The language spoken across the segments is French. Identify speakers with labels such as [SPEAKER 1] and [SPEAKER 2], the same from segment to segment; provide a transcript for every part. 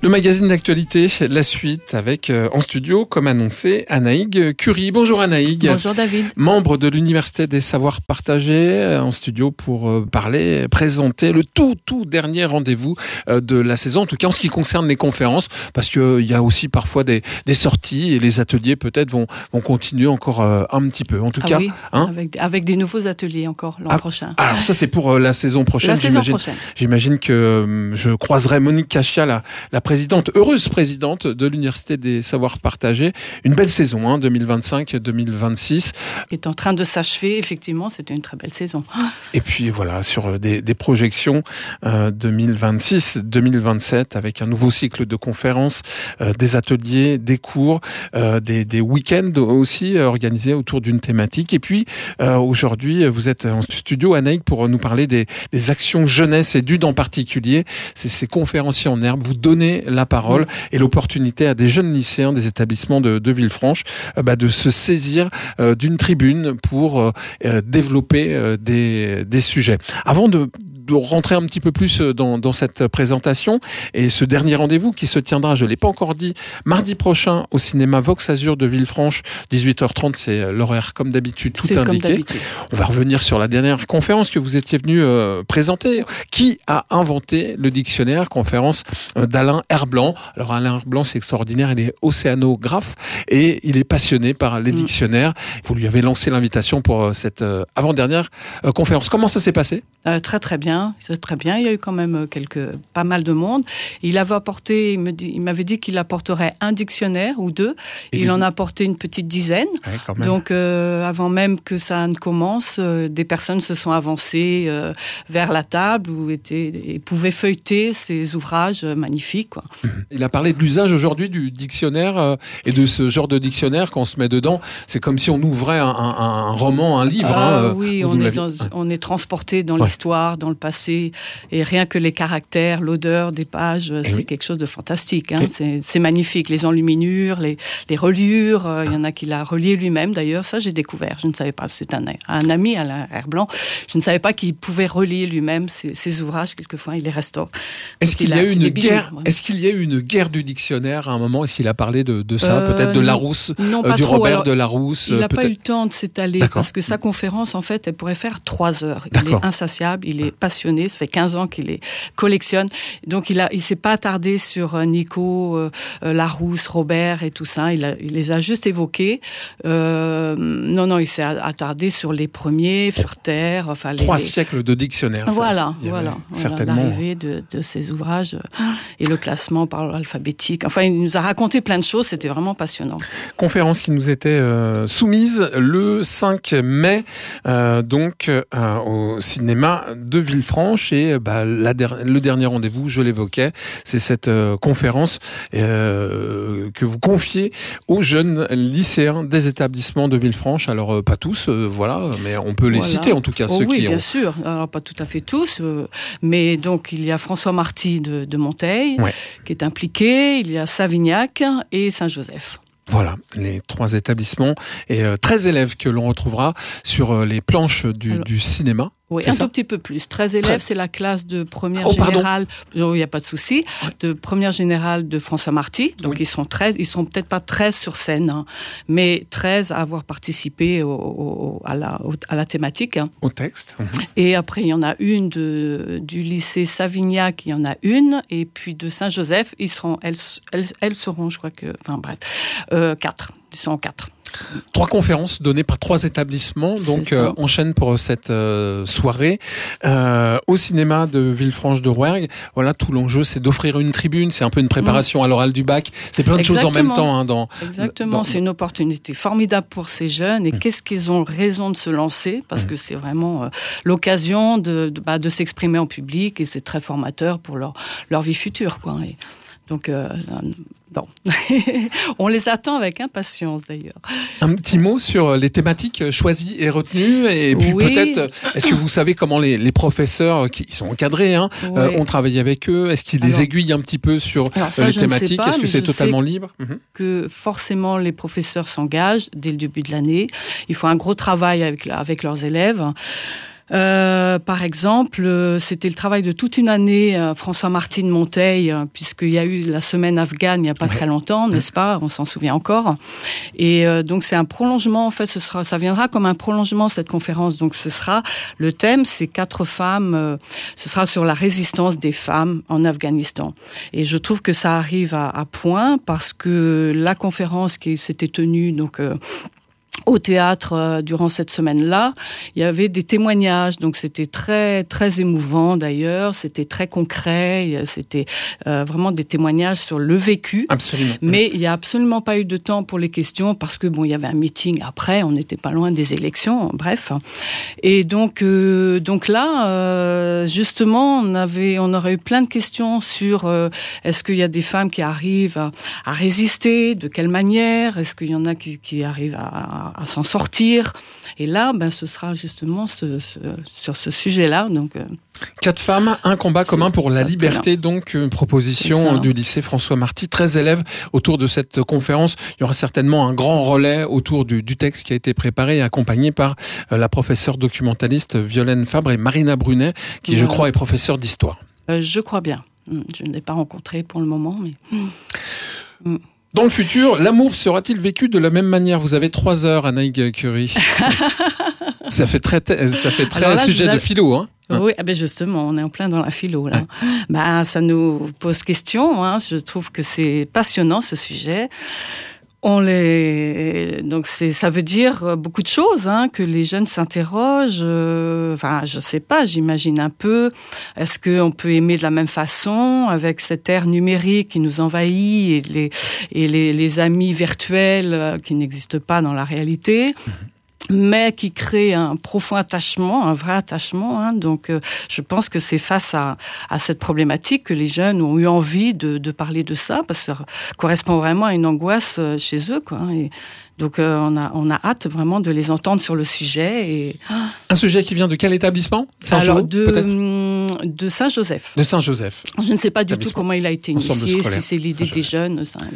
[SPEAKER 1] Le magazine d'actualité, la suite avec en studio, comme annoncé, Anaïg Curie. Bonjour Anaïg.
[SPEAKER 2] Bonjour David.
[SPEAKER 1] Membre de l'Université des Savoirs Partagés, en studio pour présenter le tout dernier rendez-vous de la saison, en tout cas en ce qui concerne les conférences, parce qu'il y a aussi parfois des sorties et les ateliers peut-être vont continuer encore un petit peu. En tout cas,
[SPEAKER 2] oui, avec des nouveaux ateliers encore l'an prochain.
[SPEAKER 1] Alors ça c'est pour la saison prochaine. J'imagine que je croiserai Monique Cachia, la heureuse présidente de l'Université des Savoirs Partagés. Une belle saison, 2025-2026.
[SPEAKER 2] Est en train de s'achever, effectivement, c'était une très belle saison.
[SPEAKER 1] Et puis voilà, sur des projections 2026-2027, avec un nouveau cycle de conférences, des ateliers, des cours, des week-ends aussi organisés autour d'une thématique. Et puis aujourd'hui, vous êtes en studio, Anaïg, pour nous parler des actions jeunesse et d'UD en particulier. C'est ces conférenciers en herbe. Vous donnez la parole et l'opportunité à des jeunes lycéens des établissements de Villefranche de se saisir d'une tribune pour développer des sujets. Avant de rentrer un petit peu plus dans cette présentation et ce dernier rendez-vous qui se tiendra, je ne l'ai pas encore dit, mardi prochain au cinéma Vox Azur de Villefranche, 18h30, c'est l'horaire comme d'habitude, tout indiqué. On va revenir sur la dernière conférence que vous étiez venu présenter. Qui a inventé le dictionnaire? Conférence d'Alain Herblanc. Alors Alain Herblanc, c'est extraordinaire, il est océanographe et il est passionné par les dictionnaires. Vous lui avez lancé l'invitation pour cette avant-dernière conférence. Comment ça s'est passé?
[SPEAKER 2] Très bien. C'est très bien. Il y a eu quand même pas mal de monde. Il avait apporté, il m'avait dit qu'il apporterait un dictionnaire ou deux. Il en a apporté une petite dizaine. Ouais, donc, avant même que ça ne commence, des personnes se sont avancées vers la table et pouvaient feuilleter ces ouvrages magnifiques, quoi.
[SPEAKER 1] Il a parlé de l'usage aujourd'hui du dictionnaire et de ce genre de dictionnaire quand on se met dedans. C'est comme si on ouvrait un roman, un livre.
[SPEAKER 2] Oui, on est transporté dans l'histoire, dans le passé, et rien que les caractères, l'odeur des pages, c'est quelque chose de fantastique. C'est magnifique, les enluminures, les reliures. Il y en a qui l'a relié lui-même d'ailleurs. Ça, j'ai découvert. Je ne savais pas. C'est un ami, Alain Herblanc. Je ne savais pas qu'il pouvait relier lui-même ses ouvrages. Quelquefois, il les restaure.
[SPEAKER 1] Est-ce qu'il y a eu une guerre? Est-ce qu'il y a eu une guerre du dictionnaire à un moment? Est-ce qu'il a parlé de ça, peut-être de Larousse, du Robert de Larousse?
[SPEAKER 2] Il n'a pas eu le temps de s'étaler parce que sa conférence, en fait, elle pourrait faire 3 heures. Il est insatiable, il est passionné. Ça fait 15 ans qu'il les collectionne. Donc, il s'est pas attardé sur Nico, Larousse, Robert et tout ça. Il les a juste évoqués. Non, il s'est attardé sur les premiers, Furter.
[SPEAKER 1] 3 siècles de dictionnaire.
[SPEAKER 2] Voilà.
[SPEAKER 1] Certainement.
[SPEAKER 2] L'arrivée de ces ouvrages et le classement par l'ordre alphabétique. Enfin, il nous a raconté plein de choses. C'était vraiment passionnant. Conférence
[SPEAKER 1] qui nous était soumise le 5 mai, au cinéma de Villefranche. Et le dernier rendez-vous, je l'évoquais, c'est cette conférence que vous confiez aux jeunes lycéens des établissements de Villefranche. Alors, pas tous, mais on peut les citer en tout cas, ceux qui ont... Oui,
[SPEAKER 2] bien sûr. Alors, pas tout à fait tous, mais donc il y a François Marty de Monteil qui est impliqué, il y a Savignac et Saint-Joseph.
[SPEAKER 1] Voilà, les 3 établissements et 13 élèves que l'on retrouvera sur les planches du cinéma.
[SPEAKER 2] Oui, tout petit peu plus. 13 élèves, c'est la classe de première générale. Il n'y a pas de souci. De première générale de François Marty. Donc, ils sont 13. Ils sont peut-être pas 13 sur scène, mais 13 à avoir participé à la thématique.
[SPEAKER 1] Au texte.
[SPEAKER 2] Et après, il y en a une du lycée Savignac, il y en a une. Et puis de Saint-Joseph, elles seront, je crois que, 4. Ils sont 4.
[SPEAKER 1] 3 conférences données par 3 établissements, donc enchaîne pour cette soirée au cinéma de Villefranche de Rouergue. Voilà, tout l'enjeu, c'est d'offrir une tribune, c'est un peu une préparation à l'oral du bac, c'est plein de choses en même temps.
[SPEAKER 2] Exactement, c'est une opportunité formidable pour ces jeunes, et qu'est-ce qu'ils ont raison de se lancer, parce que c'est vraiment l'occasion de s'exprimer en public, et c'est très formateur pour leur vie future, quoi. Et donc, on les attend avec impatience d'ailleurs.
[SPEAKER 1] Un petit mot sur les thématiques choisies et retenues, et puis peut-être, est-ce que vous savez comment les professeurs qui sont encadrés ont travaillé avec eux? Est-ce qu'ils les aiguillent un petit peu sur les thématiques? Est-ce que c'est totalement libre?
[SPEAKER 2] Que forcément les professeurs s'engagent dès le début de l'année. Ils font un gros travail avec leurs élèves. Par exemple, c'était le travail de toute une année, François Marty de Monteil, puisqu'il y a eu la semaine afghane il n'y a pas très longtemps, n'est-ce pas? On s'en souvient encore. Et donc c'est un prolongement, en fait, ça viendra comme un prolongement cette conférence. Donc le thème, c'est 4 femmes. Ce sera sur la résistance des femmes en Afghanistan. Et je trouve que ça arrive à point parce que la conférence qui s'était tenue donc au théâtre durant cette semaine-là, il y avait des témoignages, donc c'était très très émouvant d'ailleurs, c'était très concret, c'était vraiment des témoignages sur le vécu.
[SPEAKER 1] Absolument.
[SPEAKER 2] Mais il y a absolument pas eu de temps pour les questions parce que bon, il y avait un meeting après, on n'était pas loin des élections, bref. Et donc là, justement, on aurait eu plein de questions sur est-ce qu'il y a des femmes qui arrivent à résister, de quelle manière, est-ce qu'il y en a qui arrivent à s'en sortir. Et là, ce sera justement sur ce sujet-là. Donc,
[SPEAKER 1] 4 femmes, un combat commun pour la liberté. Donc, une proposition du lycée François Marty. 13 élèves autour de cette conférence. Il y aura certainement un grand relais autour du texte qui a été préparé et accompagné par la professeure documentaliste Violaine Fabre et Marina Brunet, qui, je crois, est professeure d'histoire.
[SPEAKER 2] Je crois bien. Je ne l'ai pas rencontrée pour le moment, mais...
[SPEAKER 1] Dans le futur, l'amour sera-t-il vécu de la même manière? Vous avez 3 heures, Anaïg Curie. Ça fait très là, sujet de philo, hein?
[SPEAKER 2] Oui, justement, on est en plein dans la philo, là. Ouais. Ça nous pose question, hein. Je trouve que c'est passionnant, ce sujet. Donc ça veut dire beaucoup de choses, hein, que les jeunes s'interrogent. Je sais pas, j'imagine un peu. Est-ce qu'on peut aimer de la même façon avec cette ère numérique qui nous envahit et les amis virtuels qui n'existent pas dans la réalité? Mais qui crée un profond attachement, un vrai attachement. Hein. Donc, je pense que c'est face à cette problématique que les jeunes ont eu envie de parler de ça, parce que ça correspond vraiment à une angoisse chez eux, quoi. Et donc, on a hâte vraiment de les entendre sur le sujet. Et...
[SPEAKER 1] Un sujet qui vient de quel établissement?
[SPEAKER 2] De Saint-Joseph.
[SPEAKER 1] De Saint-Joseph.
[SPEAKER 2] Je ne sais pas du tout comment il a été initié, si c'est l'idée des jeunes, ça,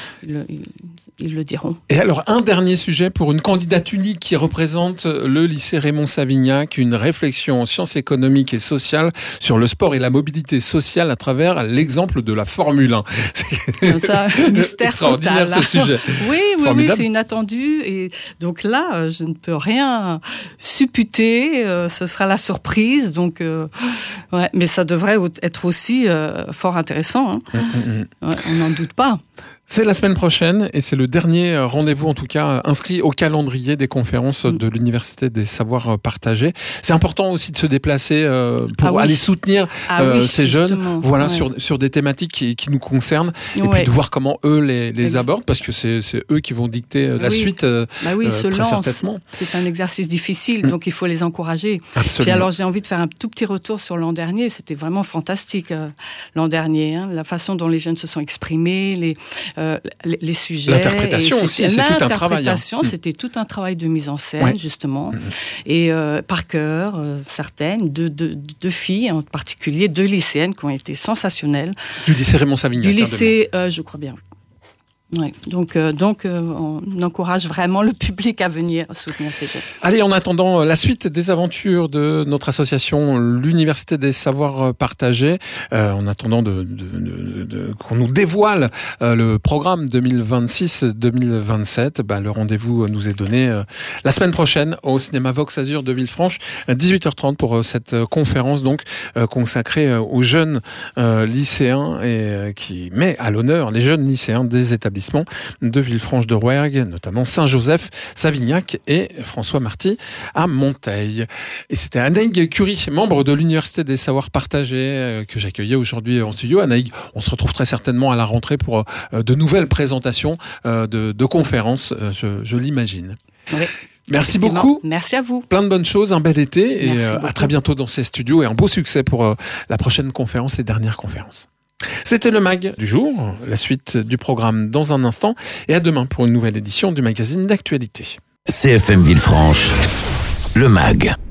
[SPEAKER 2] ils le diront.
[SPEAKER 1] Et alors, un dernier sujet pour une candidate unique qui représente le lycée Raymond Savignac, une réflexion en sciences économiques et sociales sur le sport et la mobilité sociale à travers l'exemple de la Formule 1.
[SPEAKER 2] C'est un mystère
[SPEAKER 1] extraordinaire
[SPEAKER 2] total,
[SPEAKER 1] ce sujet.
[SPEAKER 2] Oui, c'est inattendu. Et donc là, je ne peux rien supputer. Ce sera la surprise. Donc, mais ça devrait être aussi fort intéressant. Hein. On n'en doute pas.
[SPEAKER 1] C'est la semaine prochaine et c'est le dernier rendez-vous, en tout cas, inscrit au calendrier des conférences de l'Université des Savoirs Partagés. C'est important aussi de se déplacer pour aller soutenir ces jeunes sur des thématiques qui nous concernent et puis de voir comment eux les abordent, parce que c'est eux qui vont dicter la suite très certainement.
[SPEAKER 2] C'est un exercice difficile, donc il faut les encourager.
[SPEAKER 1] Absolument.
[SPEAKER 2] Puis alors j'ai envie de faire un tout petit retour sur l'an dernier. C'était vraiment fantastique l'an dernier, hein, la façon dont les jeunes se sont exprimés, les sujets.
[SPEAKER 1] L'interprétation aussi, c'est tout un travail.
[SPEAKER 2] L'interprétation, c'était tout un travail de mise en scène, justement. Et par cœur, certaines, deux filles en particulier, 2 lycéennes qui ont été sensationnelles. Du
[SPEAKER 1] lycée Raymond Savignac.
[SPEAKER 2] Du lycée, je crois bien. Ouais. Donc, on encourage vraiment le public à venir soutenir ces jeunes.
[SPEAKER 1] Allez, en attendant la suite des aventures de notre association, l'Université des Savoirs Partagés, en attendant qu'on nous dévoile le programme 2026-2027, le rendez-vous nous est donné la semaine prochaine au cinéma Vox Azur de Villefranche, 18h30 pour cette conférence donc consacrée aux jeunes lycéens et qui met à l'honneur les jeunes lycéens des établissements de Villefranche-de-Rouergue, notamment Saint-Joseph, Savignac et François Marty à Monteil. Et c'était Anaïg Curie, membre de l'Université des Savoirs Partagés, que j'accueillais aujourd'hui en studio. Anaïg, on se retrouve très certainement à la rentrée pour de nouvelles présentations de conférences, je l'imagine.
[SPEAKER 2] Oui.
[SPEAKER 1] Merci beaucoup.
[SPEAKER 2] Merci à vous.
[SPEAKER 1] Plein de bonnes choses, un bel été et à très bientôt dans ces studios et un beau succès pour la prochaine conférence et dernière conférence. C'était le MAG du jour, la suite du programme dans un instant et à demain pour une nouvelle édition du magazine d'actualité.
[SPEAKER 3] CFM Villefranche, le MAG.